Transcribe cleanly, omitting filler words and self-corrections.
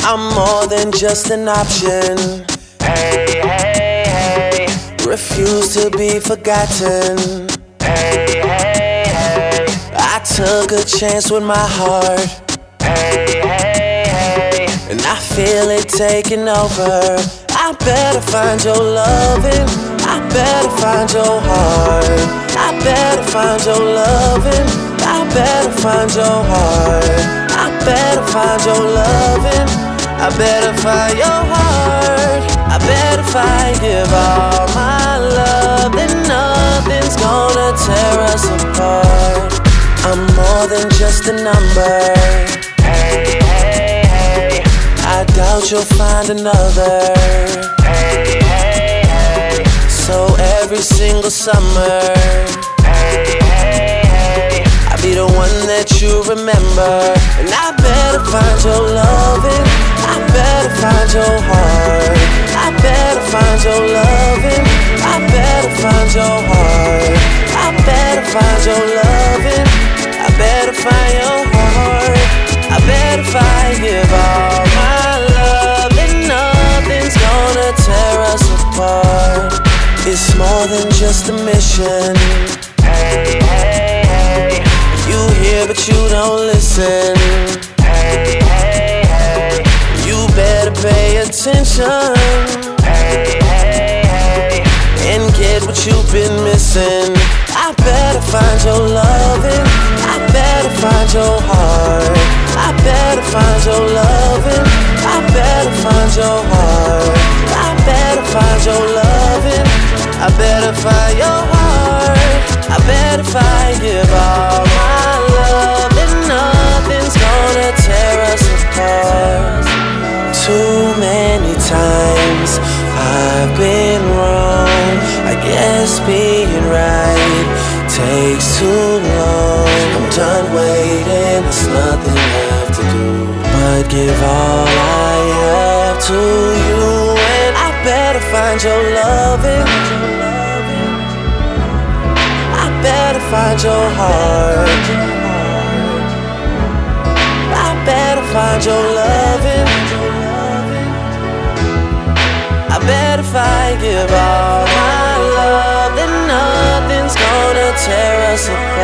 I'm more than just an option. Hey, hey, hey. Refuse to be forgotten. Hey, hey, hey. I took a chance with my heart. Hey, hey, hey. And I feel it taking over. I better find your loving. I better find your heart. I better find your loving. I better find your heart. I better find your loving. I better find your heart. I better give all my love, then nothing's gonna tear us apart. I'm more than just a number. Hey, hey, hey. I doubt you'll find another. Hey, hey, hey. So every single summer, Hey, hey, hey. I'll be the one that you remember. And I better find your loving. I better find your heart. I better find your loving. I better find your heart. I better find your loving. I better find your heart. I better give all my love, and nothing's gonna tear us apart. It's more than just a mission. Hey, hey, hey. You hear but you don't listen. Hey, hey, hey. You better pay attention Hey, hey, hey. and get what you've been missing. I better find your loving. I better find your heart. I better find your loving. I better find your heart. I better find your loving. I better find your heart. I better give all my love, and nothing's gonna tear us apart. Too many times I've been wrong. I guess being right takes too long. I'm done waiting, there's nothing left to do but give all I have to you. And I better find your loving. I better find your heart. I better find your loving. I better give all my love, then nothing's gonna tear us apart.